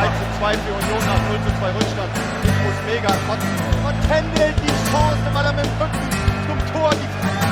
1:2 für Union nach 0:2 Rückstand. Ich muss mega kotzen. Und Kendall die Chance, weil er mit dem Rücken zum Tor die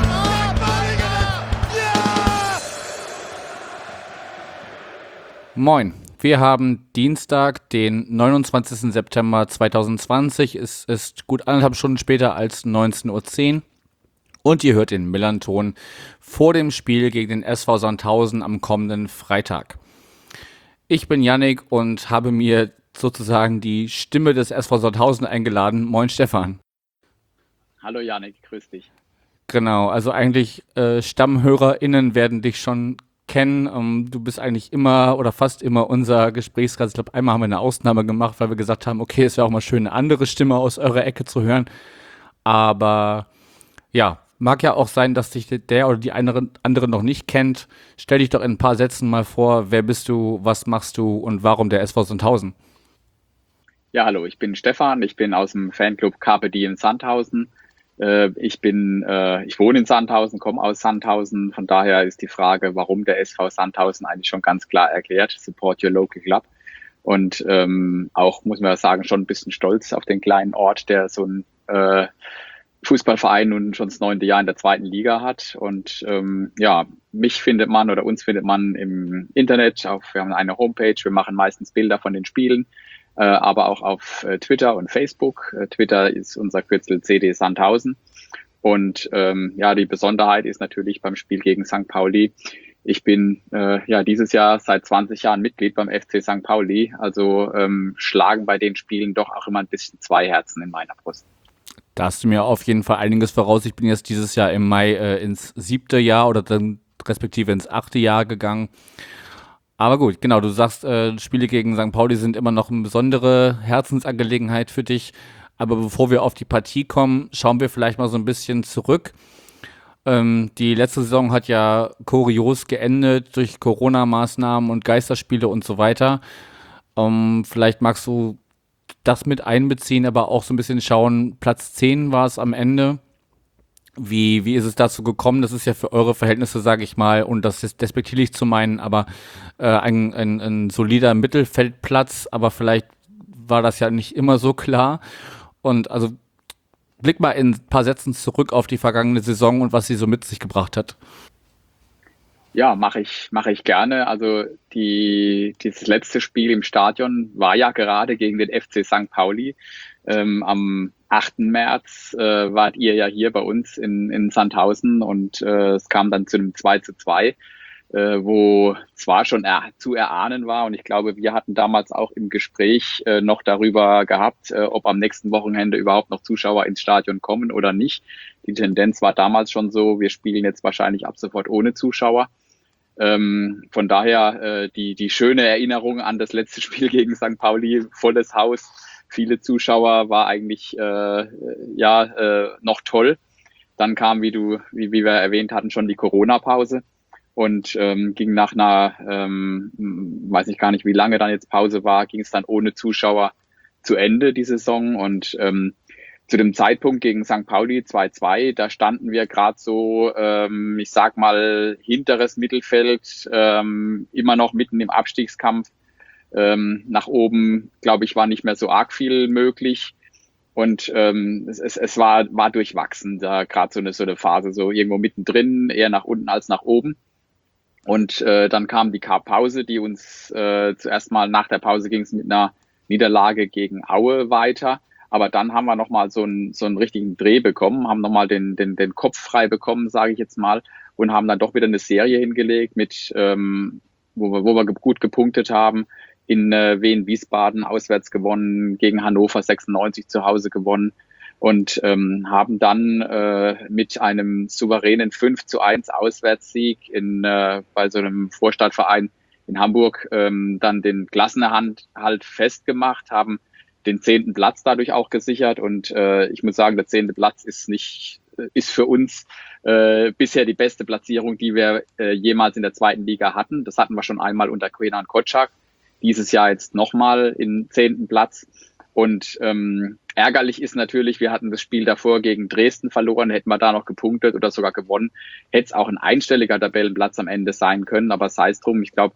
Moin, wir haben Dienstag, den 29. September 2020. Es ist gut 1,5 Stunden später als 19:10 Uhr. Und ihr hört den Millern-Ton vor dem Spiel gegen den SV Sandhausen am kommenden Freitag. Ich bin Yannick und habe mir sozusagen die Stimme des SV Sandhausen eingeladen. Moin Stefan. Hallo Yannick, grüß dich. Genau, also eigentlich StammhörerInnen werden dich schon kennen. Du bist eigentlich immer oder fast immer unser Gesprächsgast. Ich glaube, einmal haben wir eine Ausnahme gemacht, weil wir gesagt haben, okay, es wäre auch mal schön, eine andere Stimme aus eurer Ecke zu hören. Aber ja, mag ja auch sein, dass dich der oder die andere noch nicht kennt. Stell dich doch in ein paar Sätzen mal vor, wer bist du, was machst du und warum der SV Sandhausen? Ja, hallo, ich bin Stefan, ich bin aus dem Fanclub Carpe Diem Sandhausen. Ich wohne in Sandhausen, komme aus Sandhausen, von daher ist die Frage, warum der SV Sandhausen eigentlich schon ganz klar erklärt, Support your local club. Und auch, muss man ja sagen, schon ein bisschen stolz auf den kleinen Ort, der so ein Fußballverein nun schon das 9. Jahr in der 2. Liga hat. Und mich findet man oder uns findet man im Internet. Wir haben eine Homepage, wir machen meistens Bilder von den Spielen, aber auch auf Twitter und Facebook. Twitter ist unser Kürzel CD Sandhausen. Und die Besonderheit ist natürlich beim Spiel gegen St. Pauli. Ich bin dieses Jahr seit 20 Jahren Mitglied beim FC St. Pauli. Also schlagen bei den Spielen doch auch immer ein bisschen zwei Herzen in meiner Brust. Da hast du mir auf jeden Fall einiges voraus. Ich bin jetzt dieses Jahr im Mai ins 7. Jahr oder dann respektive ins 8. Jahr gegangen. Aber gut, genau, du sagst, Spiele gegen St. Pauli sind immer noch eine besondere Herzensangelegenheit für dich. Aber bevor wir auf die Partie kommen, schauen wir vielleicht mal so ein bisschen zurück. Die letzte Saison hat ja kurios geendet durch Corona-Maßnahmen und Geisterspiele und so weiter. Vielleicht magst du das mit einbeziehen, aber auch so ein bisschen schauen, Platz 10 war es am Ende. Wie ist es dazu gekommen? Das ist ja für eure Verhältnisse, sage ich mal, und das ist despektierlich zu meinen, aber ein solider Mittelfeldplatz, aber vielleicht war das ja nicht immer so klar. Und also blick mal in ein paar Sätzen zurück auf die vergangene Saison und was sie so mit sich gebracht hat. Ja, mache ich gerne. Also dieses letzte Spiel im Stadion war ja gerade gegen den FC St. Pauli. Am 8. März wart ihr ja hier bei uns in Sandhausen und es kam dann zu einem 2:2, wo zwar schon zu erahnen war und ich glaube, wir hatten damals auch im Gespräch noch darüber gehabt, ob am nächsten Wochenende überhaupt noch Zuschauer ins Stadion kommen oder nicht. Die Tendenz war damals schon so, wir spielen jetzt wahrscheinlich ab sofort ohne Zuschauer. Von daher die schöne Erinnerung an das letzte Spiel gegen St. Pauli, volles Haus, viele Zuschauer, war eigentlich noch toll. Dann kam, wie wir erwähnt hatten, schon die Corona-Pause und ging nach einer, weiß ich gar nicht, wie lange dann jetzt Pause war, ging es dann ohne Zuschauer zu Ende, die Saison. Und zu dem Zeitpunkt gegen St. Pauli 2:2, da standen wir gerade so, ich sag mal, hinteres Mittelfeld, immer noch mitten im Abstiegskampf. Nach oben, glaube ich, war nicht mehr so arg viel möglich. Und es war durchwachsen, da gerade so eine Phase, so irgendwo mittendrin, eher nach unten als nach oben. Und dann kam die Pause, die uns zuerst mal nach der Pause ging es mit einer Niederlage gegen Aue weiter. Aber dann haben wir nochmal so einen richtigen Dreh bekommen, haben nochmal den Kopf frei bekommen, sage ich jetzt mal, und haben dann doch wieder eine Serie hingelegt, mit wo wir gut gepunktet haben. In Wien-Wiesbaden auswärts gewonnen, gegen Hannover 96 zu Hause gewonnen und haben dann mit einem souveränen 5:1 Auswärtssieg bei so einem Vorstadtverein in Hamburg dann den Klassenerhalt halt festgemacht, haben den 10. Platz dadurch auch gesichert und ich muss sagen, der 10. Platz ist für uns bisher die beste Platzierung, die wir jemals in der 2. Liga hatten. Das hatten wir schon einmal unter Kenan Kotschak. Dieses Jahr jetzt nochmal in 10. Platz. Und ärgerlich ist natürlich, wir hatten das Spiel davor gegen Dresden verloren, hätten wir da noch gepunktet oder sogar gewonnen, hätte es auch ein einstelliger Tabellenplatz am Ende sein können, aber sei es drum, ich glaube,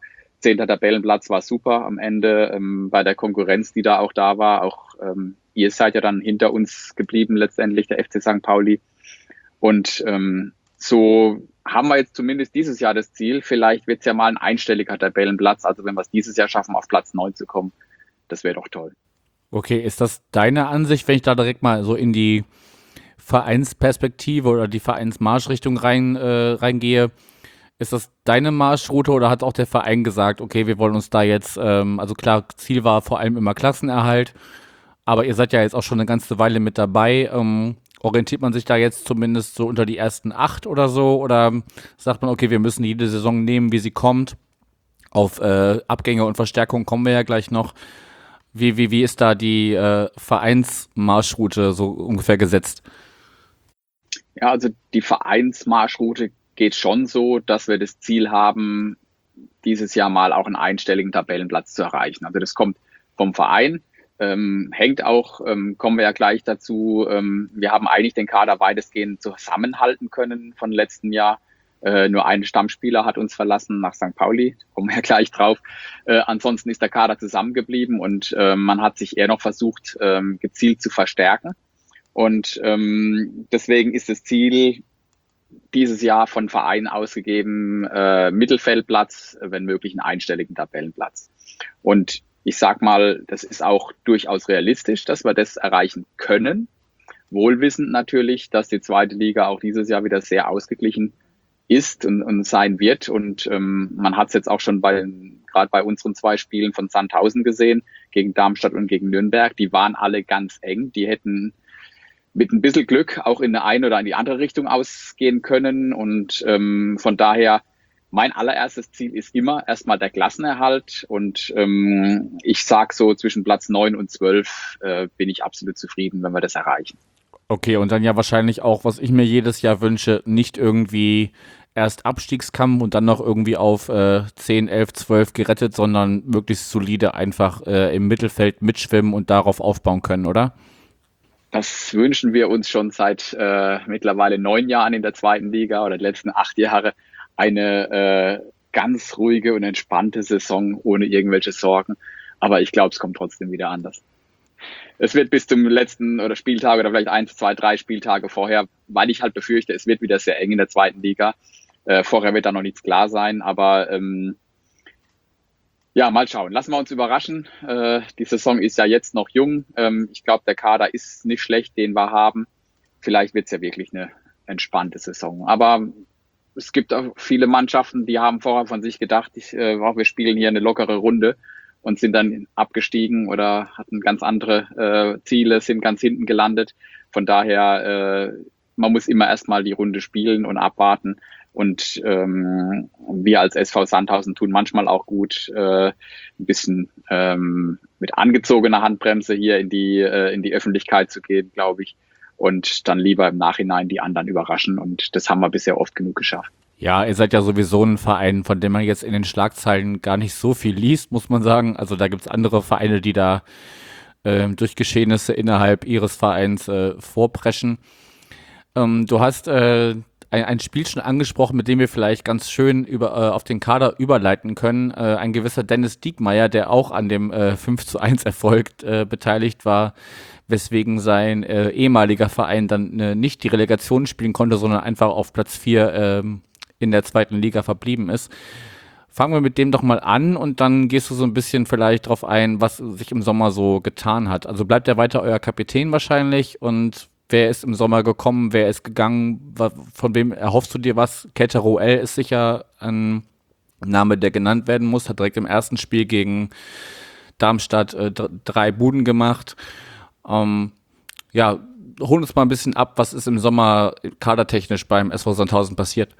10. Tabellenplatz war super am Ende, bei der Konkurrenz, die da auch da war. Auch ihr seid ja dann hinter uns geblieben, letztendlich der FC St. Pauli. Und so haben wir jetzt zumindest dieses Jahr das Ziel. Vielleicht wird es ja mal ein einstelliger Tabellenplatz. Also wenn wir es dieses Jahr schaffen, auf Platz 9 zu kommen, das wäre doch toll. Okay, ist das deine Ansicht, wenn ich da direkt mal so in die Vereinsperspektive oder die Vereinsmarschrichtung reingehe? Ist das deine Marschroute oder hat auch der Verein gesagt, okay, wir wollen uns da jetzt, also klar, Ziel war vor allem immer Klassenerhalt, aber ihr seid ja jetzt auch schon eine ganze Weile mit dabei. Orientiert man sich da jetzt zumindest so unter die ersten 8 oder so? Oder sagt man, okay, wir müssen jede Saison nehmen, wie sie kommt? Auf Abgänge und Verstärkung kommen wir ja gleich noch. Wie ist da die Vereinsmarschroute so ungefähr gesetzt? Ja, also die Vereinsmarschroute geht schon so, dass wir das Ziel haben, dieses Jahr mal auch einen einstelligen Tabellenplatz zu erreichen. Also das kommt vom Verein, hängt auch, kommen wir ja gleich dazu, wir haben eigentlich den Kader weitestgehend zusammenhalten können von letztem Jahr. Nur ein Stammspieler hat uns verlassen nach St. Pauli, kommen wir ja gleich drauf. Ansonsten ist der Kader zusammengeblieben und man hat sich eher noch versucht, gezielt zu verstärken. Und deswegen ist das Ziel dieses Jahr von Vereinen ausgegeben, Mittelfeldplatz, wenn möglich einen einstelligen Tabellenplatz. Und ich sag mal, das ist auch durchaus realistisch, dass wir das erreichen können. Wohlwissend natürlich, dass die zweite Liga auch dieses Jahr wieder sehr ausgeglichen ist und sein wird. Und man hat es jetzt auch schon gerade bei unseren 2 Spielen von Sandhausen gesehen, gegen Darmstadt und gegen Nürnberg. Die waren alle ganz eng. Die hätten mit ein bisschen Glück auch in eine oder in die andere Richtung ausgehen können. Und von daher, mein allererstes Ziel ist immer erstmal der Klassenerhalt. Und ich sag so, zwischen Platz 9 und 12 bin ich absolut zufrieden, wenn wir das erreichen. Okay, und dann ja wahrscheinlich auch, was ich mir jedes Jahr wünsche, nicht irgendwie erst Abstiegskampf und dann noch irgendwie auf 10, 11, 12 gerettet, sondern möglichst solide einfach im Mittelfeld mitschwimmen und darauf aufbauen können, oder? Das wünschen wir uns schon seit mittlerweile 9 Jahren in der zweiten Liga oder die letzten 8 Jahre. Eine ganz ruhige und entspannte Saison ohne irgendwelche Sorgen. Aber ich glaube, es kommt trotzdem wieder anders. Es wird bis zum letzten oder Spieltag oder vielleicht 1, 2, 3 Spieltage vorher, weil ich halt befürchte, es wird wieder sehr eng in der zweiten Liga. Vorher wird da noch nichts klar sein, aber ja, mal schauen. Lassen wir uns überraschen. Die Saison ist ja jetzt noch jung. Ich glaube, der Kader ist nicht schlecht, den wir haben. Vielleicht wird es ja wirklich eine entspannte Saison. Aber es gibt auch viele Mannschaften, die haben vorher von sich gedacht, wir spielen hier eine lockere Runde und sind dann abgestiegen oder hatten ganz andere Ziele, sind ganz hinten gelandet. Von daher, man muss immer erstmal die Runde spielen und abwarten. Und wir als SV Sandhausen tun manchmal auch gut, ein bisschen mit angezogener Handbremse hier in die Öffentlichkeit zu gehen, glaube ich. Und dann lieber im Nachhinein die anderen überraschen. Und das haben wir bisher oft genug geschafft. Ja, ihr seid ja sowieso ein Verein, von dem man jetzt in den Schlagzeilen gar nicht so viel liest, muss man sagen. Also da gibt's andere Vereine, die da durch Geschehnisse innerhalb ihres Vereins vorpreschen. Du hast ein Spiel schon angesprochen, mit dem wir vielleicht ganz schön auf den Kader überleiten können. Ein gewisser Dennis Diekmeyer, der auch an dem 5:1 Erfolg beteiligt war, weswegen sein ehemaliger Verein dann nicht die Relegation spielen konnte, sondern einfach auf Platz 4 in der zweiten Liga verblieben ist. Fangen wir mit dem doch mal an und dann gehst du so ein bisschen vielleicht drauf ein, was sich im Sommer so getan hat. Also bleibt er weiter euer Kapitän wahrscheinlich und wer ist im Sommer gekommen, wer ist gegangen, von wem erhoffst du dir was? Ketero L ist sicher ein Name, der genannt werden muss, hat direkt im ersten Spiel gegen Darmstadt 3 Buden gemacht. Ja, hol uns mal ein bisschen ab, was ist im Sommer kadertechnisch beim SV Sandhausen passiert?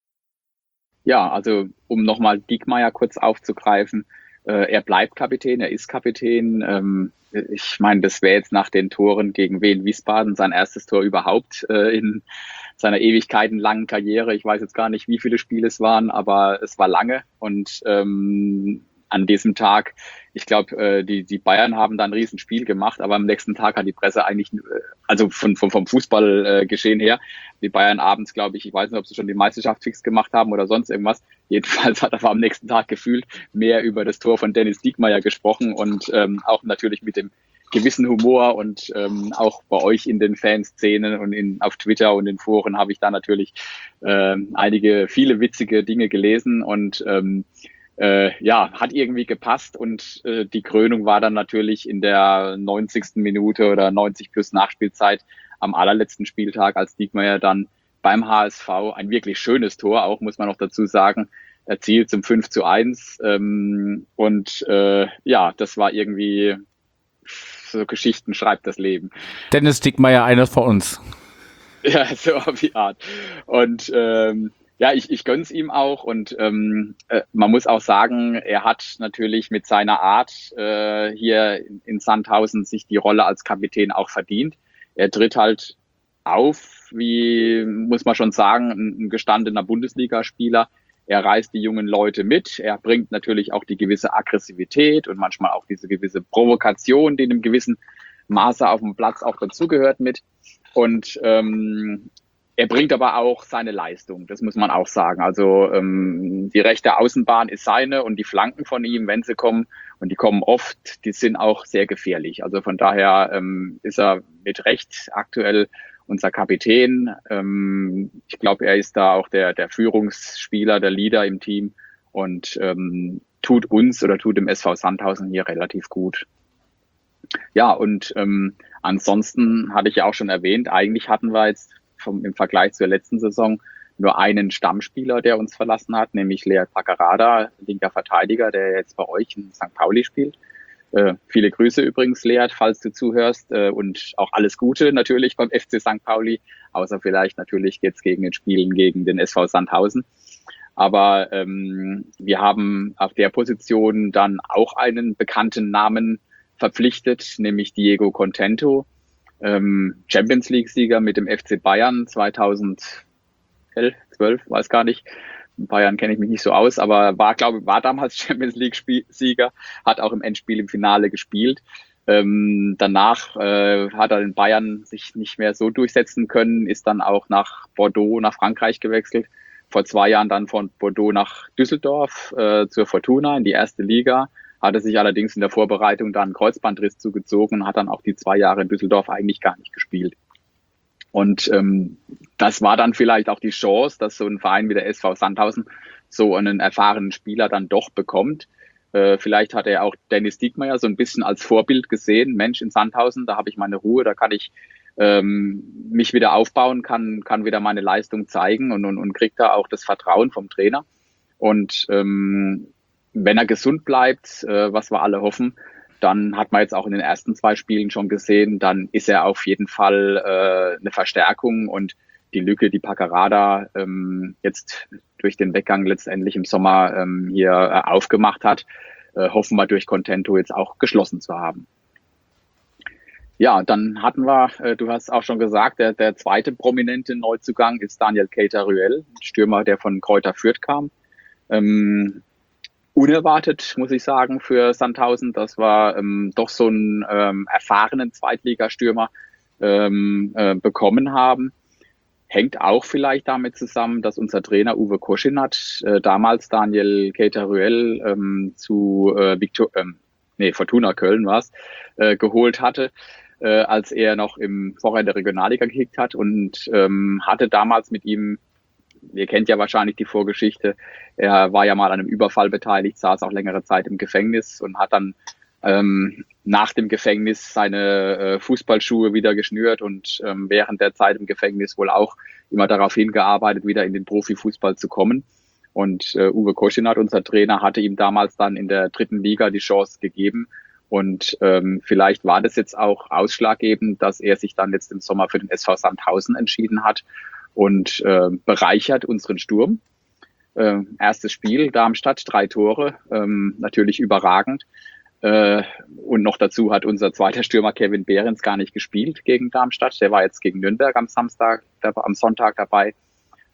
Ja, also um nochmal Diekmeyer kurz aufzugreifen, er bleibt Kapitän, er ist Kapitän. Ich meine, das wäre jetzt nach den Toren gegen Wien Wiesbaden sein erstes Tor überhaupt in seiner ewigkeitenlangen Karriere. Ich weiß jetzt gar nicht, wie viele Spiele es waren, aber es war lange und an diesem Tag, ich glaube, die Bayern haben da ein Riesenspiel gemacht, aber am nächsten Tag hat die Presse eigentlich, also vom Fußballgeschehen her, die Bayern abends, glaube ich weiß nicht, ob sie schon die Meisterschaft fix gemacht haben oder sonst irgendwas. Jedenfalls hat aber am nächsten Tag gefühlt mehr über das Tor von Dennis Diekmeyer gesprochen und auch natürlich mit dem gewissen Humor und auch bei euch in den Fanszenen und auf Twitter und in Foren habe ich da natürlich viele witzige Dinge gelesen und hat irgendwie gepasst und die Krönung war dann natürlich in der 90. Minute oder 90 plus Nachspielzeit am allerletzten Spieltag, als Diekmeyer dann beim HSV ein wirklich schönes Tor, auch muss man noch dazu sagen, erzielt zum 5:1 das war irgendwie, so Geschichten schreibt das Leben. Dennis Diekmeyer, einer von uns. Ja, so auf die Art. Und ich gönn's ihm auch und man muss auch sagen, er hat natürlich mit seiner Art hier in Sandhausen sich die Rolle als Kapitän auch verdient. Er tritt halt auf, wie muss man schon sagen, ein gestandener Bundesligaspieler. Er reißt die jungen Leute mit. Er bringt natürlich auch die gewisse Aggressivität und manchmal auch diese gewisse Provokation, die in einem gewissen Maße auf dem Platz auch dazugehört mit. Und er bringt aber auch seine Leistung, das muss man auch sagen. Also die rechte Außenbahn ist seine und die Flanken von ihm, wenn sie kommen, und die kommen oft, die sind auch sehr gefährlich. Also von daher ist er mit Recht aktuell unser Kapitän. Ich glaube, er ist da auch der Führungsspieler, der Leader im Team und tut dem SV Sandhausen hier relativ gut. Ja, und ansonsten hatte ich ja auch schon erwähnt, eigentlich hatten wir jetzt im Vergleich zur letzten Saison nur einen Stammspieler, der uns verlassen hat, nämlich Lead Packerada, linker Verteidiger, der jetzt bei euch in St. Pauli spielt. Viele Grüße übrigens, Lead, falls du zuhörst und auch alles Gute natürlich beim FC St. Pauli, außer vielleicht natürlich jetzt gegen den Spielen gegen den SV Sandhausen. Aber wir haben auf der Position dann auch einen bekannten Namen verpflichtet, nämlich Diego Contento, Champions League-Sieger mit dem FC Bayern 2011, 12, weiß gar nicht. In Bayern kenne ich mich nicht so aus, aber war damals Champions League-Sieger, hat auch im Endspiel im Finale gespielt. Danach hat er in Bayern sich nicht mehr so durchsetzen können, ist dann auch nach Bordeaux, nach Frankreich gewechselt. Vor 2 Jahren dann von Bordeaux nach Düsseldorf zur Fortuna in die erste Liga. Hatte sich allerdings in der Vorbereitung dann einen Kreuzbandriss zugezogen und hat dann auch die 2 Jahre in Düsseldorf eigentlich gar nicht gespielt. Und das war dann vielleicht auch die Chance, dass so ein Verein wie der SV Sandhausen so einen erfahrenen Spieler dann doch bekommt. Vielleicht hat er auch Dennis Diekmeyer so ein bisschen als Vorbild gesehen. Mensch, in Sandhausen, da habe ich meine Ruhe, da kann ich mich wieder aufbauen, kann wieder meine Leistung zeigen und kriegt da auch das Vertrauen vom Trainer. Und wenn er gesund bleibt, was wir alle hoffen, dann hat man jetzt auch in den ersten 2 Spielen schon gesehen, dann ist er auf jeden Fall eine Verstärkung und die Lücke, die Packerada jetzt durch den Weggang letztendlich im Sommer hier aufgemacht hat, hoffen wir durch Contento jetzt auch geschlossen zu haben. Ja, dann hatten wir, du hast auch schon gesagt, der zweite prominente Neuzugang ist Daniel Keita-Ruel, Stürmer, der von Greuther Fürth kam. Unerwartet, muss ich sagen, für Sandhausen. Das war doch so einen erfahrenen Zweitligastürmer bekommen haben. Hängt auch vielleicht damit zusammen, dass unser Trainer Uwe Koschinat damals Daniel Keita-Ruel zu Fortuna Köln war's, geholt hatte, als er noch vorher in der Regionalliga gekickt hat und hatte damals mit ihm, ihr kennt ja wahrscheinlich die Vorgeschichte, er war ja mal an einem Überfall beteiligt, saß auch längere Zeit im Gefängnis und hat dann nach dem Gefängnis seine Fußballschuhe wieder geschnürt und während der Zeit im Gefängnis wohl auch immer darauf hingearbeitet, wieder in den Profifußball zu kommen. Und Uwe Koschinat, unser Trainer, hatte ihm damals dann in der 3. Liga die Chance gegeben. Und vielleicht war das jetzt auch ausschlaggebend, dass er sich dann jetzt im Sommer für den SV Sandhausen entschieden hat und bereichert unseren Sturm. Erstes Spiel, Darmstadt, 3 Tore, natürlich überragend. Und noch dazu hat unser zweiter Stürmer Kevin Behrens gar nicht gespielt gegen Darmstadt. Der war jetzt gegen Nürnberg am Sonntag dabei.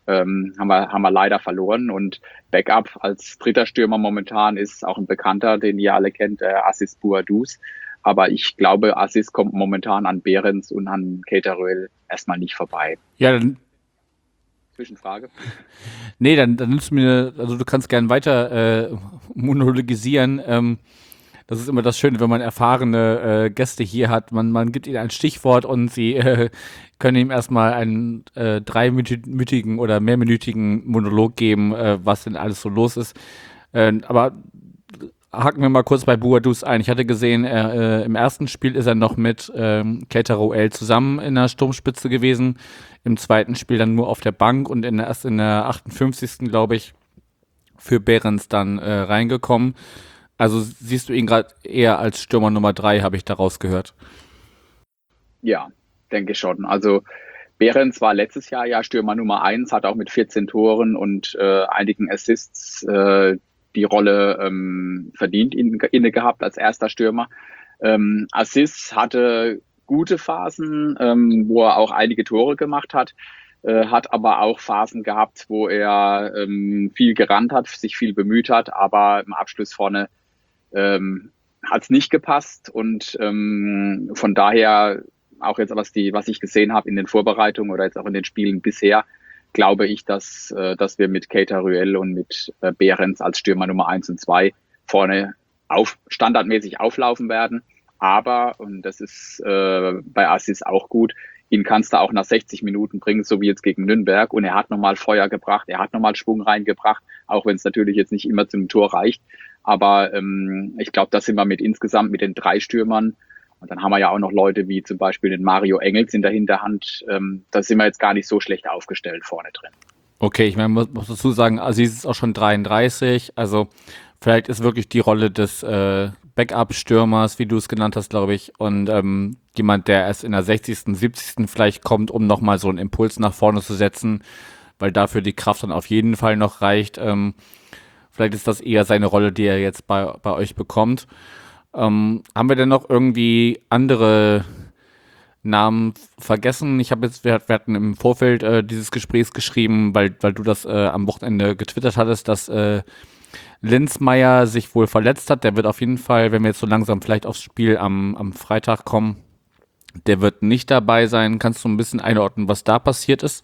haben wir leider verloren. Und Backup als dritter Stürmer momentan ist auch ein Bekannter, den ihr alle kennt, Aziz Bouadouz. Aber ich glaube, Aziz kommt momentan an Behrens und an Keita Ruel erstmal nicht vorbei. Ja, dann, Zwischenfrage. nee, dann nimmst du mir, also du kannst gern weiter monologisieren. Das ist immer das Schöne, wenn man erfahrene Gäste hier hat. Man gibt ihnen ein Stichwort und sie können ihm erstmal einen dreiminütigen oder mehrminütigen Monolog geben, was denn alles so los ist. Aber haken wir mal kurz bei Bouadouz ein. Ich hatte gesehen, im ersten Spiel ist er noch mit Keita Ruel zusammen in der Sturmspitze gewesen. Im zweiten Spiel dann nur auf der Bank und erst in der 58. glaube ich, für Behrens dann reingekommen. Also siehst du ihn gerade eher als Stürmer Nummer 3, habe ich daraus gehört. Ja, denke schon. Also Behrens war letztes Jahr ja Stürmer Nummer 1, hat auch mit 14 Toren und einigen Assists die Rolle verdient inne gehabt als erster Stürmer. Aziz hatte gute Phasen, wo er auch einige Tore gemacht hat, hat aber auch Phasen gehabt, wo er viel gerannt hat, sich viel bemüht hat, aber im Abschluss vorne hat es nicht gepasst und von daher auch jetzt, was ich gesehen habe in den Vorbereitungen oder jetzt auch in den Spielen bisher, glaube ich, dass wir mit Keita Ruel und mit Behrens als Stürmer Nummer 1 und 2 vorne standardmäßig auflaufen werden. Aber, und das ist bei Aziz auch gut, ihn kannst du auch nach 60 Minuten bringen, so wie jetzt gegen Nürnberg. Und er hat nochmal Feuer gebracht, er hat nochmal Schwung reingebracht, auch wenn es natürlich jetzt nicht immer zum Tor reicht. Aber ich glaube, da sind wir insgesamt mit den 3 Stürmern. Und dann haben wir ja auch noch Leute wie zum Beispiel den Mario Engels in der Hinterhand. Da sind wir jetzt gar nicht so schlecht aufgestellt vorne drin. Okay, ich meine, muss dazu sagen, Aziz ist auch schon 33. Also vielleicht ist wirklich die Rolle des Backup-Stürmers, wie du es genannt hast, glaube ich, und jemand, der erst in der 60., 70. vielleicht kommt, um nochmal so einen Impuls nach vorne zu setzen, weil dafür die Kraft dann auf jeden Fall noch reicht. Vielleicht ist das eher seine Rolle, die er jetzt bei euch bekommt. Haben wir denn noch irgendwie andere Namen vergessen? Wir hatten im Vorfeld dieses Gesprächs geschrieben, weil du das am Wochenende getwittert hattest, dass Linsmeier sich wohl verletzt hat. Der wird auf jeden Fall, wenn wir jetzt so langsam vielleicht aufs Spiel am Freitag kommen, der wird nicht dabei sein. Kannst du ein bisschen einordnen, was da passiert ist?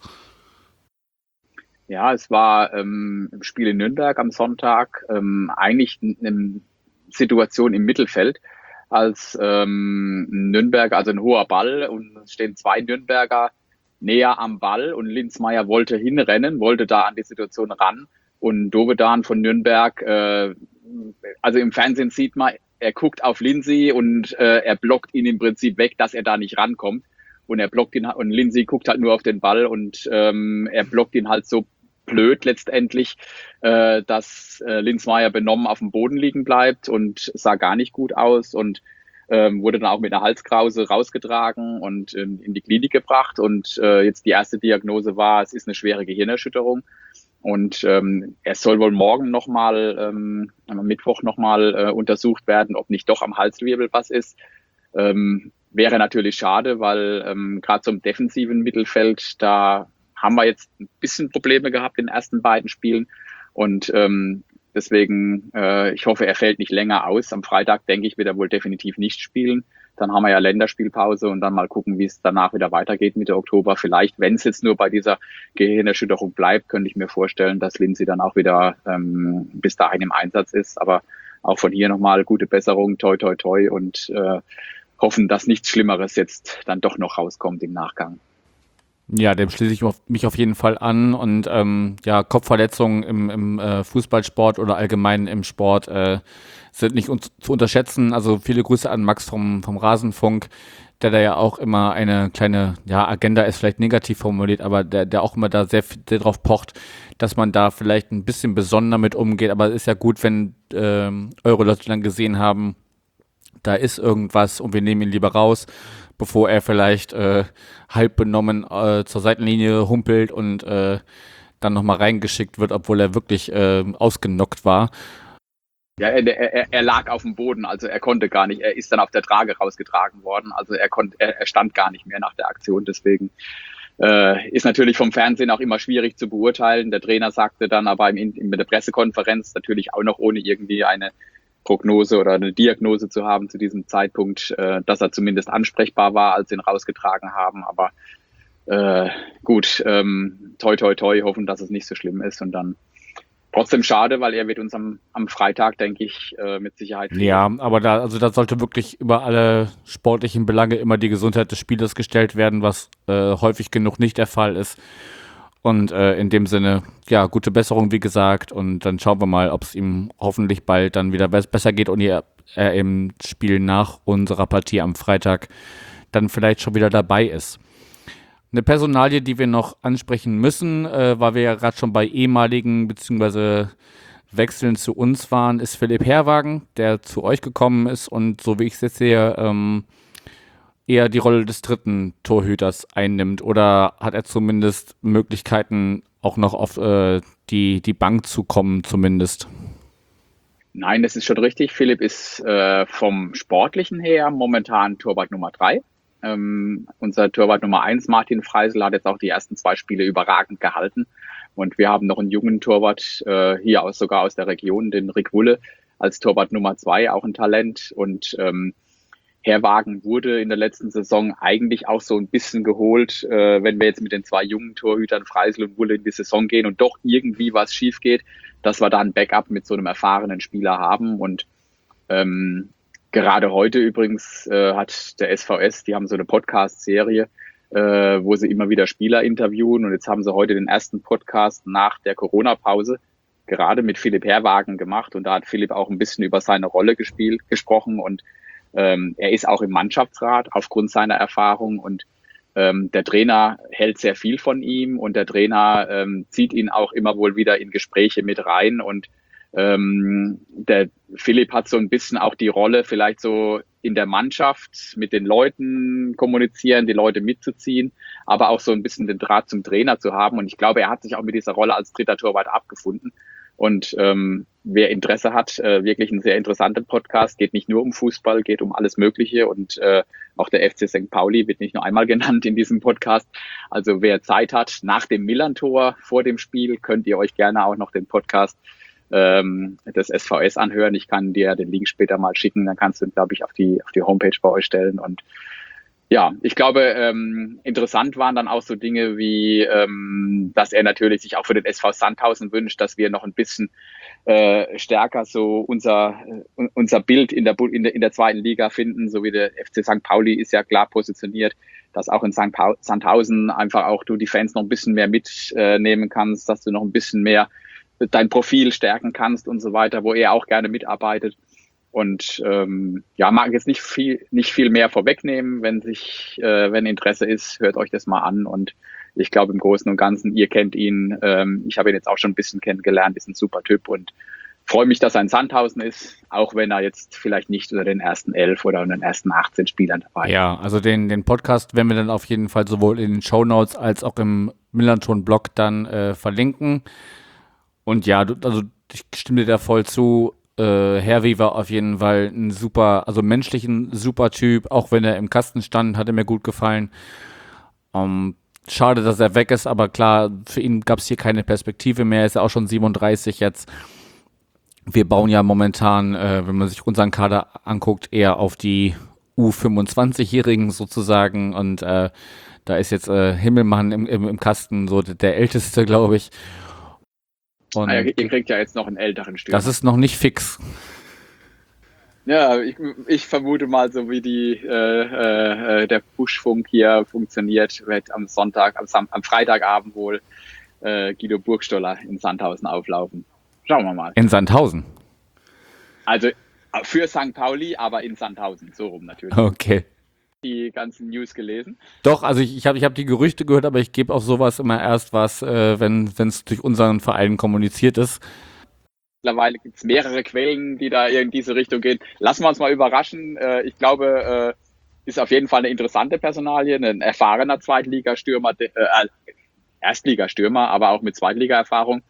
Ja, es war im Spiel in Nürnberg am Sonntag eigentlich eine Situation im Mittelfeld, als Nürnberg, also ein hoher Ball und es stehen 2 Nürnberger näher am Ball und Linsmeier wollte hinrennen, wollte da an die Situation ran und Dovedan von Nürnberg, also im Fernsehen sieht man, er guckt auf Lindsay und er blockt ihn im Prinzip weg, dass er da nicht rankommt und er blockt ihn und Lindsay guckt halt nur auf den Ball und er blockt ihn halt so blöd letztendlich, dass Linsmeier benommen auf dem Boden liegen bleibt und sah gar nicht gut aus und wurde dann auch mit einer Halskrause rausgetragen und in die Klinik gebracht und jetzt die erste Diagnose war, es ist eine schwere Gehirnerschütterung und er soll wohl morgen nochmal, am Mittwoch nochmal untersucht werden, ob nicht doch am Halswirbel was ist. Wäre natürlich schade, weil gerade zum defensiven Mittelfeld, da haben wir jetzt ein bisschen Probleme gehabt in den ersten beiden Spielen und deswegen, ich hoffe, er fällt nicht länger aus. Am Freitag, denke ich, wird er wohl definitiv nicht spielen. Dann haben wir ja Länderspielpause und dann mal gucken, wie es danach wieder weitergeht Mitte Oktober. Vielleicht, wenn es jetzt nur bei dieser Gehirnerschütterung bleibt, könnte ich mir vorstellen, dass Lindsay dann auch wieder bis dahin im Einsatz ist. Aber auch von hier nochmal gute Besserung, toi, toi, toi und hoffen, dass nichts Schlimmeres jetzt dann doch noch rauskommt im Nachgang. Ja, dem schließe ich mich auf jeden Fall an und ja, Kopfverletzungen im Fußballsport oder allgemein im Sport sind nicht zu unterschätzen. Also viele Grüße an Max vom Rasenfunk, der da ja auch immer eine kleine, ja, Agenda ist vielleicht negativ formuliert, aber der auch immer da sehr drauf pocht, dass man da vielleicht ein bisschen besonder mit umgeht. Aber es ist ja gut, wenn eure Leute dann gesehen haben, da ist irgendwas und wir nehmen ihn lieber raus, bevor er vielleicht halb benommen zur Seitenlinie humpelt und dann nochmal reingeschickt wird, obwohl er wirklich ausgenockt war. Ja, er lag auf dem Boden, also er konnte gar nicht, er ist dann auf der Trage rausgetragen worden, also er stand gar nicht mehr nach der Aktion, deswegen Ist natürlich vom Fernsehen auch immer schwierig zu beurteilen. Der Trainer sagte dann aber in der Pressekonferenz natürlich auch noch ohne irgendwie eine Prognose oder eine Diagnose zu haben zu diesem Zeitpunkt, dass er zumindest ansprechbar war, als sie ihn rausgetragen haben. Aber gut, toi, toi, toi, hoffen, dass es nicht so schlimm ist. Und dann trotzdem schade, weil er wird uns am Freitag, denke ich, mit Sicherheit fehlen. Ja, aber da sollte wirklich über alle sportlichen Belange immer die Gesundheit des Spielers gestellt werden, was häufig genug nicht der Fall ist. Und in dem Sinne, ja, gute Besserung, wie gesagt. Und dann schauen wir mal, ob es ihm hoffentlich bald dann wieder besser geht und er im Spiel nach unserer Partie am Freitag dann vielleicht schon wieder dabei ist. Eine Personalie, die wir noch ansprechen müssen, weil wir ja gerade schon bei ehemaligen bzw. Wechseln zu uns waren, ist Philipp Herrwagen, der zu euch gekommen ist und so wie ich es jetzt sehe, eher die Rolle des dritten Torhüters einnimmt. Oder hat er zumindest Möglichkeiten, auch noch auf die Bank zu kommen zumindest? Nein, das ist schon richtig. Philipp ist vom Sportlichen her momentan Torwart Nummer 3. Unser Torwart Nummer 1, Martin Freisel, hat jetzt auch die ersten 2 Spiele überragend gehalten. Und wir haben noch einen jungen Torwart hier sogar aus der Region, den Rick Wulle, als Torwart Nummer 2, auch ein Talent. Und Herrwagen wurde in der letzten Saison eigentlich auch so ein bisschen geholt, wenn wir jetzt mit den 2 jungen Torhütern Freisel und Wulle in die Saison gehen und doch irgendwie was schief geht, dass wir da ein Backup mit so einem erfahrenen Spieler haben. Und gerade heute übrigens hat der SVS, die haben so eine Podcast-Serie, wo sie immer wieder Spieler interviewen. Und jetzt haben sie heute den ersten Podcast nach der Corona-Pause gerade mit Philipp Herrwagen gemacht. Und da hat Philipp auch ein bisschen über seine Rolle gesprochen. Und er ist auch im Mannschaftsrat aufgrund seiner Erfahrung. Und der Trainer hält sehr viel von ihm. Und der Trainer zieht ihn auch immer wohl wieder in Gespräche mit rein. Und der Philipp hat so ein bisschen auch die Rolle, vielleicht so in der Mannschaft mit den Leuten kommunizieren, die Leute mitzuziehen, aber auch so ein bisschen den Draht zum Trainer zu haben. Und ich glaube, er hat sich auch mit dieser Rolle als dritter Torwart abgefunden. Und wer Interesse hat, wirklich ein sehr interessanter Podcast, geht nicht nur um Fußball, geht um alles Mögliche. Und auch der FC St. Pauli wird nicht nur einmal genannt in diesem Podcast. Also wer Zeit hat, nach dem Millern-Tor vor dem Spiel, könnt ihr euch gerne auch noch den Podcast des SVS anhören. Ich kann dir den Link später mal schicken, dann kannst du ihn, glaube ich, auf die Homepage bei euch stellen. Und ja, ich glaube, interessant waren dann auch so Dinge wie, dass er natürlich sich auch für den SV Sandhausen wünscht, dass wir noch ein bisschen stärker so unser Bild in der zweiten Liga finden, so wie der FC St. Pauli ist ja klar positioniert, dass auch in Sandhausen einfach auch du die Fans noch ein bisschen mehr mitnehmen kannst, dass du noch ein bisschen mehr dein Profil stärken kannst und so weiter, wo er auch gerne mitarbeitet. Und ja, mag jetzt nicht viel mehr vorwegnehmen. Wenn Interesse ist, hört euch das mal an. Und ich glaube im Großen und Ganzen, ihr kennt ihn. Ich habe ihn jetzt auch schon ein bisschen kennengelernt, ist ein super Typ und freue mich, dass er in Sandhausen ist, auch wenn er jetzt vielleicht nicht unter den ersten 11 oder unter den ersten 18 Spielern dabei ist. Ja, also den Podcast werden wir dann auf jeden Fall sowohl in den Shownotes als auch im Millern-Ton-Blog dann verlinken. Und ja, also ich stimme dir da voll zu. Herwie war auf jeden Fall ein super, also menschlich ein super Typ, auch wenn er im Kasten stand, hat er mir gut gefallen. Schade, dass er weg ist, aber klar, für ihn gab es hier keine Perspektive mehr, er ist ja auch schon 37 jetzt. Wir bauen ja momentan, wenn man sich unseren Kader anguckt, eher auf die U25-Jährigen sozusagen und da ist jetzt Himmelmann im Kasten so der Älteste, glaube ich. Und ihr kriegt ja jetzt noch einen älteren Stürmer. das ist noch nicht fix. Ja, ich vermute mal, so wie der Buschfunk hier funktioniert, wird am Freitagabend wohl Guido Burgstaller in Sandhausen auflaufen. Schauen wir mal. In Sandhausen? Also für St. Pauli, aber in Sandhausen, so rum natürlich. Okay. Die ganzen News gelesen? Doch, also ich hab die Gerüchte gehört, aber ich gebe auch sowas immer erst was, wenn es durch unseren Verein kommuniziert ist. Mittlerweile gibt es mehrere Quellen, die da in diese Richtung gehen. Lassen wir uns mal überraschen. Ich glaube, ist auf jeden Fall eine interessante Personalie, ein erfahrener Zweitligastürmer, Erstligastürmer, aber auch mit Zweitliga-Erfahrung.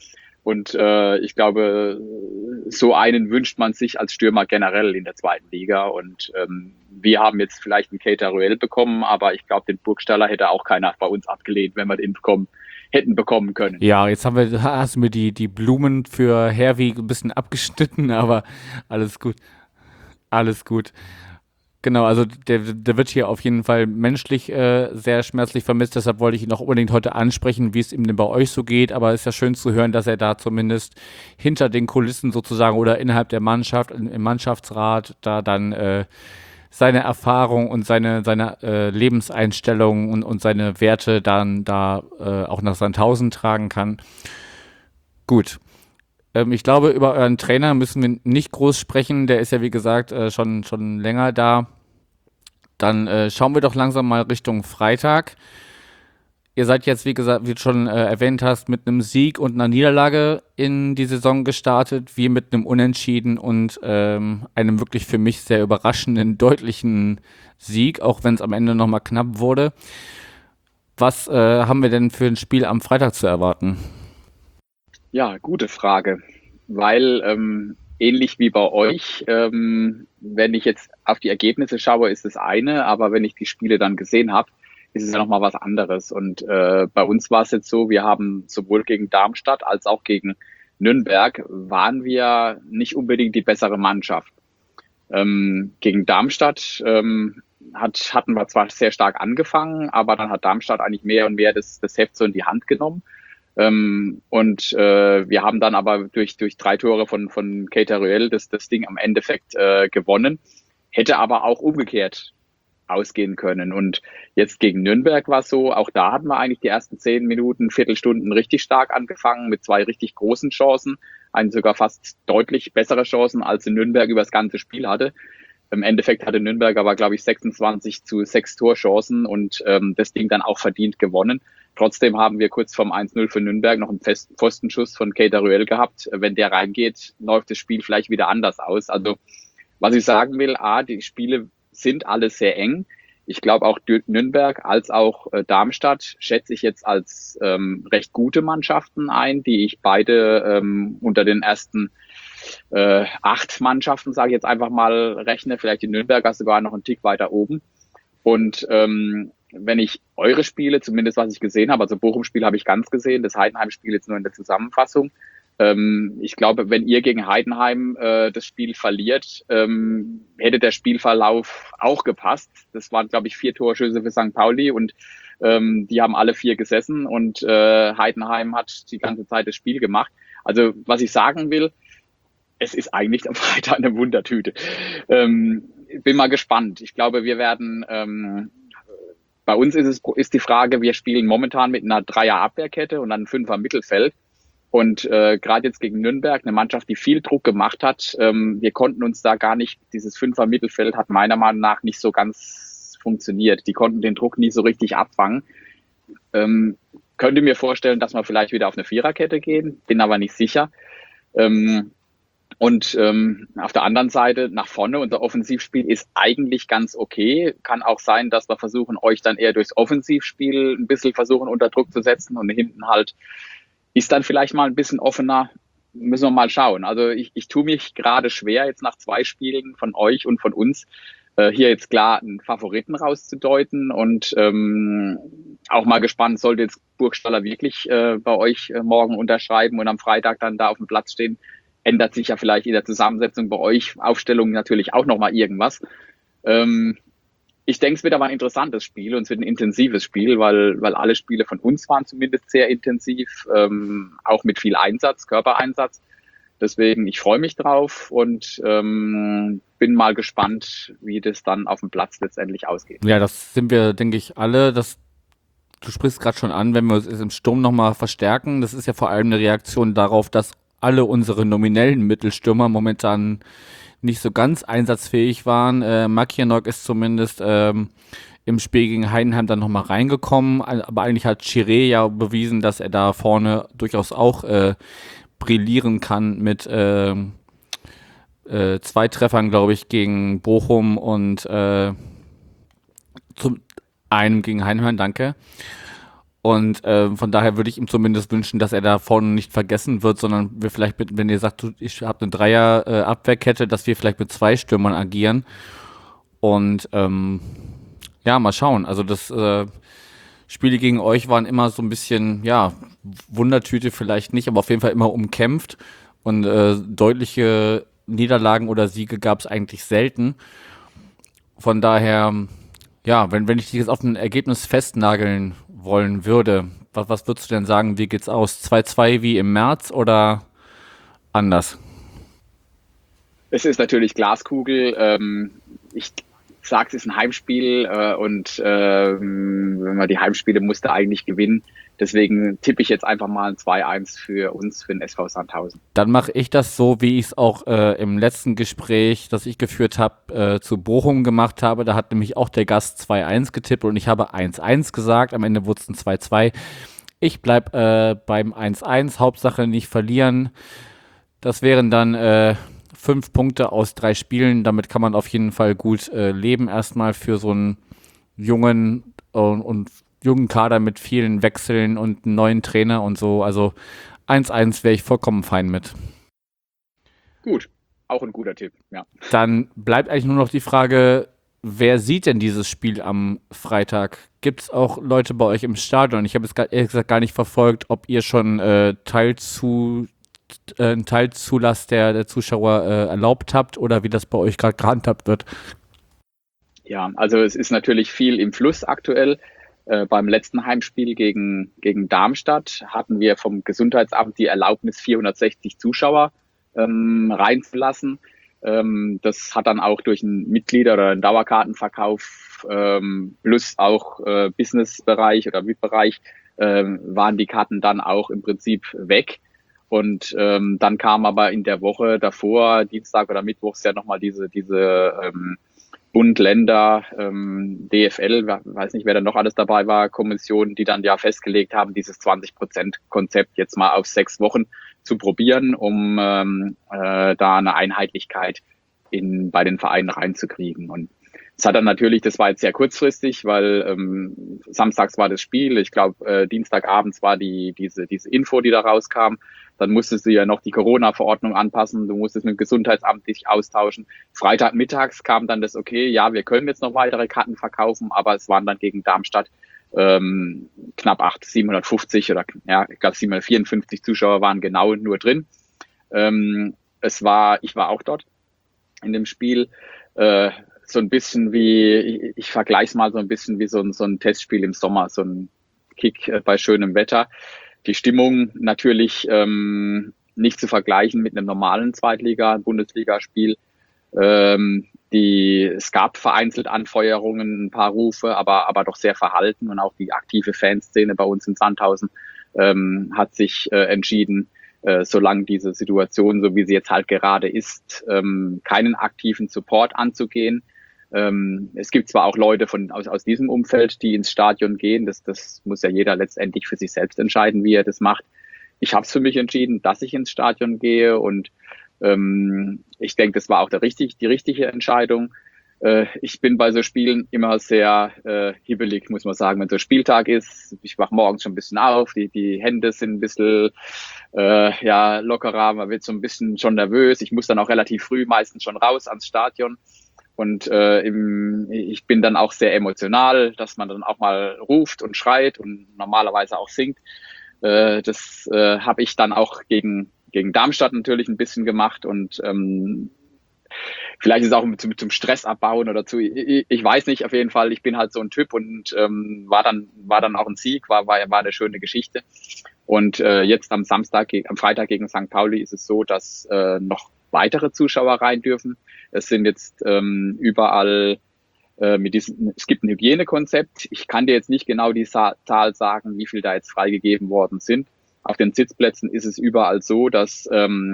Und ich glaube, so einen wünscht man sich als Stürmer generell in der zweiten Liga. Und wir haben jetzt vielleicht einen Keita Ruel bekommen, aber ich glaube, den Burgstaller hätte auch keiner bei uns abgelehnt, wenn wir den hätten bekommen können. Ja, hast du mir die Blumen für Herwig ein bisschen abgeschnitten, aber alles gut. Alles gut. Genau, also der wird hier auf jeden Fall menschlich sehr schmerzlich vermisst, deshalb wollte ich ihn auch unbedingt heute ansprechen, wie es ihm denn bei euch so geht, aber es ist ja schön zu hören, dass er da zumindest hinter den Kulissen sozusagen oder innerhalb der Mannschaft, im Mannschaftsrat, da dann seine Erfahrung und seine Lebenseinstellung und seine Werte dann da auch nach Sandhausen tragen kann. Gut. Ich glaube, über euren Trainer müssen wir nicht groß sprechen. Der ist ja, wie gesagt, schon länger da. Dann schauen wir doch langsam mal Richtung Freitag. Ihr seid jetzt, wie gesagt, wie du schon erwähnt hast, mit einem Sieg und einer Niederlage in die Saison gestartet. Wir mit einem Unentschieden und einem wirklich für mich sehr überraschenden, deutlichen Sieg, auch wenn es am Ende nochmal knapp wurde. Was haben wir denn für ein Spiel am Freitag zu erwarten? Ja, gute Frage, weil ähnlich wie bei euch, wenn ich jetzt auf die Ergebnisse schaue, ist das eine, aber wenn ich die Spiele dann gesehen habe, ist es ja nochmal was anderes. Und bei uns war es jetzt so, wir haben sowohl gegen Darmstadt als auch gegen Nürnberg waren wir nicht unbedingt die bessere Mannschaft. Gegen Darmstadt hatten wir zwar sehr stark angefangen, aber dann hat Darmstadt eigentlich mehr und mehr das Heft so in die Hand genommen. Wir haben dann aber durch 3 Tore von Keita Ruel das Ding am Endeffekt gewonnen. Hätte aber auch umgekehrt ausgehen können. Und jetzt gegen Nürnberg war es so, auch da hatten wir eigentlich die ersten 10 Minuten, Viertelstunden richtig stark angefangen mit 2 richtig großen Chancen. Eine sogar fast deutlich bessere Chancen, als in Nürnberg über das ganze Spiel hatte. Im Endeffekt hatte Nürnberg aber, glaube ich, 26-6 Torchancen und das Ding dann auch verdient gewonnen. Trotzdem haben wir kurz vorm 1-0 für Nürnberg noch einen Pfostenschuss von Keita Ruel gehabt. Wenn der reingeht, läuft das Spiel vielleicht wieder anders aus. Also was ich sagen will, die Spiele sind alle sehr eng. Ich glaube auch Nürnberg als auch Darmstadt schätze ich jetzt als recht gute Mannschaften ein, die ich beide unter den ersten 8 Mannschaften, sage ich jetzt einfach mal, rechne. Vielleicht die Nürnberger sogar noch einen Tick weiter oben. Und wenn ich eure Spiele, zumindest was ich gesehen habe, also Bochum-Spiel habe ich ganz gesehen, das Heidenheim-Spiel jetzt nur in der Zusammenfassung. Ich glaube, wenn ihr gegen Heidenheim das Spiel verliert, hätte der Spielverlauf auch gepasst. Das waren, glaube ich, 4 Torschüsse für St. Pauli und die haben alle 4 gesessen und Heidenheim hat die ganze Zeit das Spiel gemacht. Also was ich sagen will, es ist eigentlich am Freitag eine Wundertüte. Bin mal gespannt. Ich glaube, wir werden bei uns ist die Frage, wir spielen momentan mit einer 3er-Abwehrkette und einem 5er Mittelfeld. Und gerade jetzt gegen Nürnberg, eine Mannschaft, die viel Druck gemacht hat, wir konnten uns da gar nicht, dieses 5er Mittelfeld hat meiner Meinung nach nicht so ganz funktioniert. Die konnten den Druck nie so richtig abfangen. Könnte mir vorstellen, dass wir vielleicht wieder auf eine 4er-Kette gehen, bin aber nicht sicher. Auf der anderen Seite nach vorne, unser Offensivspiel ist eigentlich ganz okay. Kann auch sein, dass wir versuchen, euch dann eher durchs Offensivspiel ein bisschen versuchen unter Druck zu setzen und hinten halt ist dann vielleicht mal ein bisschen offener. Müssen wir mal schauen. Also ich tue mich gerade schwer, jetzt nach 2 Spielen von euch und von uns hier jetzt klar einen Favoriten rauszudeuten und auch mal gespannt, sollte jetzt Burgstaller wirklich bei euch morgen unterschreiben und am Freitag dann da auf dem Platz stehen, ändert sich ja vielleicht in der Zusammensetzung bei euch, Aufstellung natürlich auch nochmal irgendwas. Ich denke, es wird aber ein interessantes Spiel und es wird ein intensives Spiel, weil alle Spiele von uns waren zumindest sehr intensiv, auch mit viel Einsatz, Körpereinsatz. Deswegen, ich freue mich drauf und bin mal gespannt, wie das dann auf dem Platz letztendlich ausgeht. Ja, das sind wir, denke ich, alle. Du sprichst gerade schon an, wenn wir uns im Sturm nochmal verstärken. Das ist ja vor allem eine Reaktion darauf, dass alle unsere nominellen Mittelstürmer momentan nicht so ganz einsatzfähig waren. Makienok ist zumindest im Spiel gegen Heidenheim dann nochmal reingekommen, aber eigentlich hat Chiré ja bewiesen, dass er da vorne durchaus auch brillieren kann mit 2 Treffern, glaube ich, gegen Bochum und zum einen gegen Heidenheim, danke. Und von daher würde ich ihm zumindest wünschen, dass er da vorne nicht vergessen wird, sondern wir vielleicht, wenn ihr sagt, ich habe eine Dreier-Abwehrkette, dass wir vielleicht mit 2 Stürmern agieren. Und ja, mal schauen. Also das Spiele gegen euch waren immer so ein bisschen, ja, Wundertüte vielleicht nicht, aber auf jeden Fall immer umkämpft. Und deutliche Niederlagen oder Siege gab es eigentlich selten. Von daher, ja, wenn ich dich jetzt auf ein Ergebnis festnageln wollen würde, was würdest du denn sagen, wie geht's aus? 2-2 wie im März oder anders? Es ist natürlich Glaskugel. Ich sage, es ist ein Heimspiel und wenn man die Heimspiele musste eigentlich gewinnen. Deswegen tippe ich jetzt einfach mal ein 2-1 für uns, für den SV Sandhausen. Dann mache ich das so, wie ich es auch im letzten Gespräch, das ich geführt habe, zu Bochum gemacht habe. Da hat nämlich auch der Gast 2-1 getippt und ich habe 1-1 gesagt. Am Ende wurde es ein 2-2. Ich bleibe beim 1-1. Hauptsache nicht verlieren. Das wären dann 5 Punkte aus 3 Spielen. Damit kann man auf jeden Fall gut leben. Erstmal für so einen jungen und jungen Kader mit vielen Wechseln und einem neuen Trainer und so. Also 1-1 wäre ich vollkommen fein mit. Gut, auch ein guter Tipp, ja. Dann bleibt eigentlich nur noch die Frage, wer sieht denn dieses Spiel am Freitag? Gibt es auch Leute bei euch im Stadion? Ich habe jetzt ehrlich gesagt gar nicht verfolgt, ob ihr schon einen Teilzulass der Zuschauer erlaubt habt oder wie das bei euch gerade gehandhabt wird. Ja, also es ist natürlich viel im Fluss aktuell. Beim letzten Heimspiel gegen Darmstadt hatten wir vom Gesundheitsamt die Erlaubnis, 460 Zuschauer reinzulassen. Das hat dann auch durch einen Mitglieder- oder einen Dauerkartenverkauf plus auch Businessbereich oder VIP-Bereich waren die Karten dann auch im Prinzip weg. Und dann kam aber in der Woche davor, Dienstag oder Mittwochs, ja nochmal diese Bund, Länder, DFL, weiß nicht, wer da noch alles dabei war, Kommission, die dann ja festgelegt haben, dieses 20%-Konzept jetzt mal auf 6 Wochen zu probieren, um da eine Einheitlichkeit bei den Vereinen reinzukriegen. Und es hat dann natürlich, das war jetzt sehr kurzfristig, weil samstags war das Spiel, ich glaube Dienstagabends war diese Info, die da rauskam. Dann musstest du ja noch die Corona-Verordnung anpassen, du musstest mit dem Gesundheitsamt dich austauschen. Freitagmittags kam dann das, okay, ja, wir können jetzt noch weitere Karten verkaufen, aber es waren dann gegen Darmstadt knapp 750 oder ja, ich glaube 754 Zuschauer waren genau nur drin. Ich war auch dort in dem Spiel, so ein bisschen wie, ich vergleiche es mal so ein bisschen wie so ein Testspiel im Sommer, so ein Kick bei schönem Wetter. Die Stimmung natürlich nicht zu vergleichen mit einem normalen Zweitliga-Bundesligaspiel. Es gab vereinzelt Anfeuerungen, ein paar Rufe, aber doch sehr verhalten. Und auch die aktive Fanszene bei uns in Sandhausen hat sich entschieden, solange diese Situation, so wie sie jetzt halt gerade ist, keinen aktiven Support anzugehen. Es gibt zwar auch Leute aus diesem Umfeld, die ins Stadion gehen. Das muss ja jeder letztendlich für sich selbst entscheiden, wie er das macht. Ich habe es für mich entschieden, dass ich ins Stadion gehe und ich denke, das war auch die richtige Entscheidung. Ich bin bei so Spielen immer sehr hibbelig, muss man sagen, wenn so Spieltag ist. Ich wach morgens schon ein bisschen auf, die Hände sind ein bisschen lockerer, man wird so ein bisschen schon nervös. Ich muss dann auch relativ früh meistens schon raus ans Stadion. Und ich bin dann auch sehr emotional, dass man dann auch mal ruft und schreit und normalerweise auch singt. Das habe ich dann auch gegen Darmstadt natürlich ein bisschen gemacht und vielleicht ist es auch zum Stress abbauen oder ich weiß nicht, auf jeden Fall, ich bin halt so ein Typ und war dann auch ein Sieg, war eine schöne Geschichte. Und jetzt am Freitag gegen St. Pauli ist es so, dass noch weitere Zuschauer rein dürfen. Es sind jetzt überall es gibt ein Hygienekonzept. Ich kann dir jetzt nicht genau die Zahl sagen, wie viel da jetzt freigegeben worden sind. Auf den Sitzplätzen ist es überall so, dass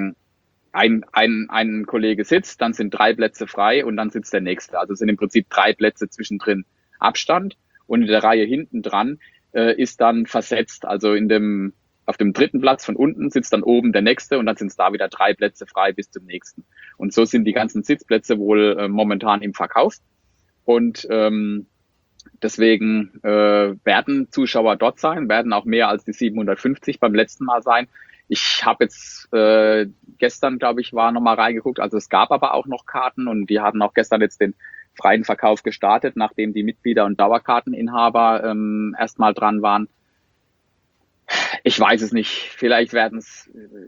ein Kollege sitzt, dann sind 3 Plätze frei und dann sitzt der nächste. Also es sind im Prinzip 3 Plätze zwischendrin Abstand und in der Reihe hinten dran ist dann versetzt. Also auf dem 3. Platz von unten sitzt dann oben der nächste und dann sind es da wieder 3 Plätze frei bis zum nächsten. Und so sind die ganzen Sitzplätze wohl momentan im Verkauf. Und Deswegen werden Zuschauer dort sein, werden auch mehr als die 750 beim letzten Mal sein. Ich habe jetzt gestern, glaube ich, war nochmal reingeguckt. Also es gab aber auch noch Karten und die hatten auch gestern jetzt den freien Verkauf gestartet, nachdem die Mitglieder und Dauerkarteninhaber erstmal dran waren. Ich weiß es nicht. Vielleicht werden es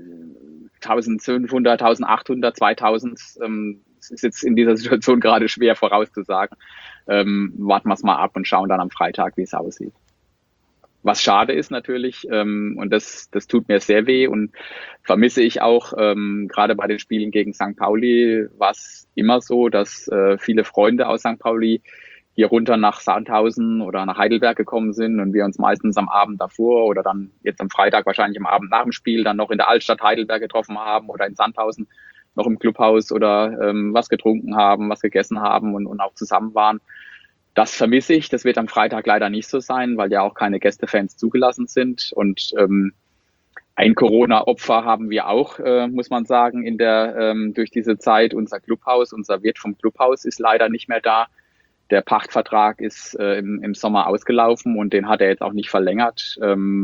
1500, 1800, 2000. Es ist jetzt in dieser Situation gerade schwer vorauszusagen. Warten wir es mal ab und schauen dann am Freitag, wie es aussieht. Was schade ist natürlich, und das tut mir sehr weh und vermisse ich auch, gerade bei den Spielen gegen St. Pauli war es immer so, dass viele Freunde aus St. Pauli hier runter nach Sandhausen oder nach Heidelberg gekommen sind und wir uns meistens am Abend davor oder dann jetzt am Freitag wahrscheinlich am Abend nach dem Spiel dann noch in der Altstadt Heidelberg getroffen haben oder in Sandhausen noch im Clubhaus oder was getrunken haben, was gegessen haben und auch zusammen waren. Das vermisse ich. Das wird am Freitag leider nicht so sein, weil ja auch keine Gästefans zugelassen sind. Und ein Corona-Opfer haben wir auch, muss man sagen, durch diese Zeit. Unser Clubhaus, unser Wirt vom Clubhaus ist leider nicht mehr da. Der Pachtvertrag ist im Sommer ausgelaufen und den hat er jetzt auch nicht verlängert,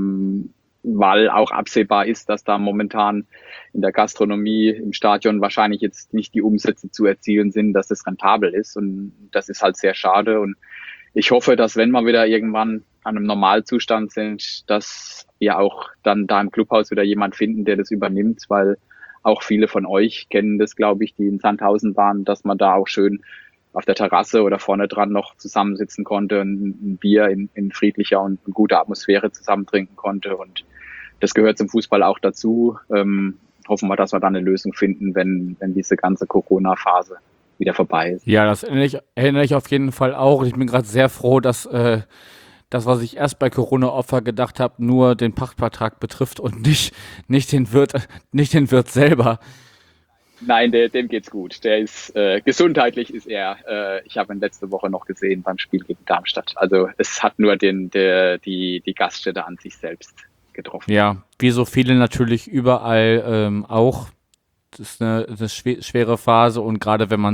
weil auch absehbar ist, dass da momentan in der Gastronomie im Stadion wahrscheinlich jetzt nicht die Umsätze zu erzielen sind, dass es rentabel ist. Und das ist halt sehr schade. Und ich hoffe, dass wenn wir wieder irgendwann an einem Normalzustand sind, dass wir auch dann da im Clubhaus wieder jemand finden, der das übernimmt, weil auch viele von euch kennen das, glaube ich, die in Sandhausen waren, dass man da auch schön auf der Terrasse oder vorne dran noch zusammensitzen konnte und ein Bier in friedlicher und guter Atmosphäre zusammen trinken konnte. Und das gehört zum Fußball auch dazu. Hoffen wir, dass wir da eine Lösung finden, wenn diese ganze Corona-Phase wieder vorbei ist. Ja, das erinnere ich auf jeden Fall auch. Ich bin gerade sehr froh, dass das, was ich erst bei Corona-Opfer gedacht habe, nur den Pachtvertrag betrifft und nicht den Wirt selber. Nein, dem geht's gut. Der ist gesundheitlich ist er. Ich habe ihn letzte Woche noch gesehen beim Spiel gegen Darmstadt. Also es hat nur die Gaststätte an sich selbst getroffen. Ja, wie so viele natürlich überall auch. Das ist eine schwere Phase und gerade wenn man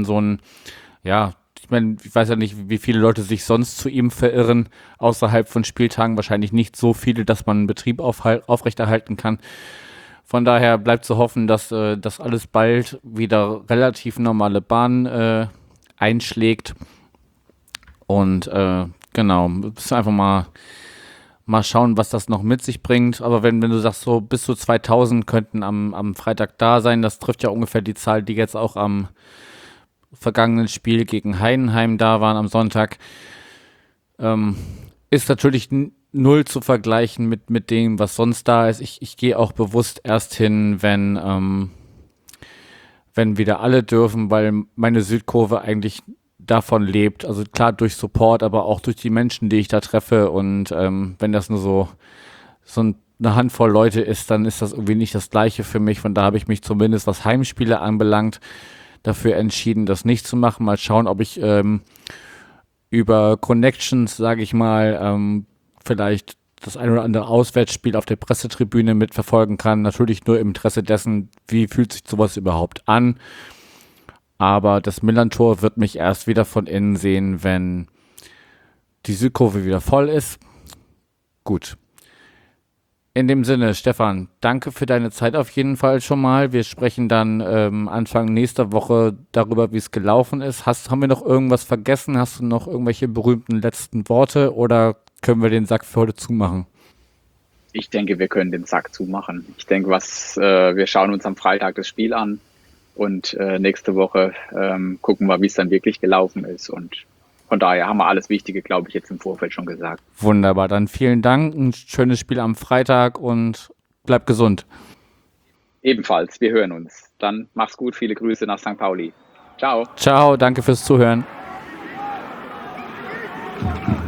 ich meine, ich weiß ja nicht, wie viele Leute sich sonst zu ihm verirren, außerhalb von Spieltagen wahrscheinlich nicht so viele, dass man einen Betrieb aufrechterhalten kann. Von daher bleibt zu hoffen, dass das alles bald wieder relativ normale Bahn einschlägt. Und genau, müssen einfach mal schauen, was das noch mit sich bringt. Aber wenn du sagst, so bis zu 2000 könnten am Freitag da sein, das trifft ja ungefähr die Zahl, die jetzt auch am vergangenen Spiel gegen Heidenheim da waren am Sonntag. Ist natürlich null zu vergleichen mit dem, was sonst da ist. Ich gehe auch bewusst erst hin, wenn wieder alle dürfen, weil meine Südkurve eigentlich davon lebt. Also klar durch Support, aber auch durch die Menschen, die ich da treffe. Und wenn das nur so eine Handvoll Leute ist, dann ist das irgendwie nicht das Gleiche für mich. Von da habe ich mich zumindest, was Heimspiele anbelangt, dafür entschieden, das nicht zu machen. Mal schauen, ob ich über Connections, sage ich mal, vielleicht das ein oder andere Auswärtsspiel auf der Pressetribüne mitverfolgen kann. Natürlich nur im Interesse dessen, wie fühlt sich sowas überhaupt an. Aber das Millern-Tor wird mich erst wieder von innen sehen, wenn die Südkurve wieder voll ist. Gut. In dem Sinne, Stefan, danke für deine Zeit auf jeden Fall schon mal. Wir sprechen dann Anfang nächster Woche darüber, wie es gelaufen ist. Haben wir noch irgendwas vergessen? Hast du noch irgendwelche berühmten letzten Worte oder können wir den Sack für heute zumachen? Ich denke, wir können den Sack zumachen. Ich denke, wir schauen uns am Freitag das Spiel an und nächste Woche gucken wir, wie es dann wirklich gelaufen ist. Und von daher haben wir alles Wichtige, glaube ich, jetzt im Vorfeld schon gesagt. Wunderbar, dann vielen Dank, ein schönes Spiel am Freitag und bleib gesund. Ebenfalls, wir hören uns. Dann mach's gut, viele Grüße nach St. Pauli. Ciao. Ciao, danke fürs Zuhören.